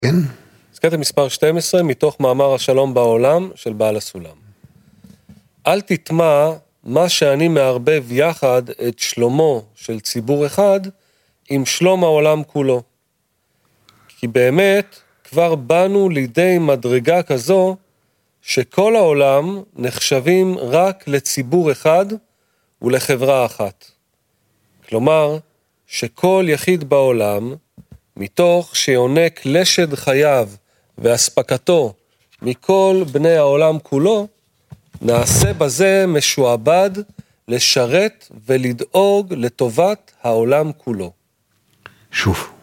כן. אז קטע מספר 12, מתוך מאמר השלום בעולם של בעל הסולם. אל תטמע מה שאני מערבב יחד את שלומו של ציבור אחד עם שלום העולם כולו. כי באמת כבר באנו לידי מדרגה כזו שכל העולם נחשבים רק לציבור אחד ולחברה אחת. כלומר, שכל יחיד בעולם, מתוך שיונק לשד חייו והספקתו מכל בני העולם כולו, נעשה בזה משועבד לשרת ולדאוג לטובת העולם כולו. שוב.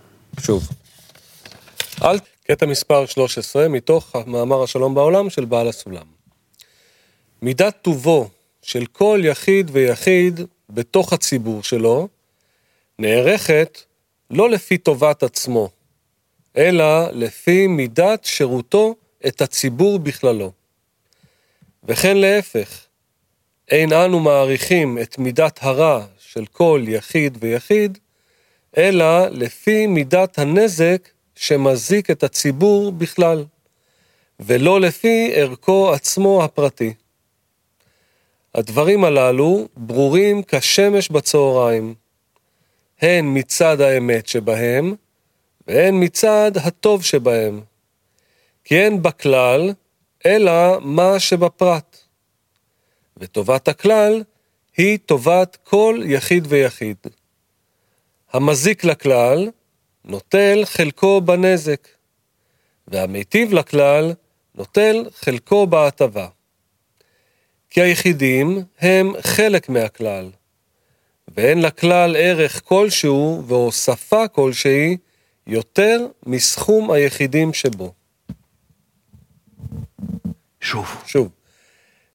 קטע מספר 13, מתוך מאמר השלום בעולם של בעל הסולם. מידת טובו של כל יחיד ויחיד בתוך הציבור שלו, נערכת לא לפי טובת עצמו, אלא לפי מידת שירותו את הציבור בכללו. וכן להפך, אין אנו מעריכים את מידת הרע של כל יחיד ויחיד, אלא לפי מידת הנזק שמזיק את הציבור בכלל, ולא לפי ערכו עצמו הפרטי. הדברים הללו ברורים כשמש בצהריים, הן מצד האמת שבהם, והן מצד הטוב שבהם, כי אין בכלל, אלא מה שבפרט. וטובת הכלל היא טובת כל יחיד ויחיד. המזיק לכלל נוטל חלקו בנזק, והמיטיב לכלל נוטל חלקו בהטבה. כי היחידים הם חלק מהכלל, ואין לכלל ערך כלשהו והוספה כלשהי יותר מסכום היחידים שבו. שוב. שוב.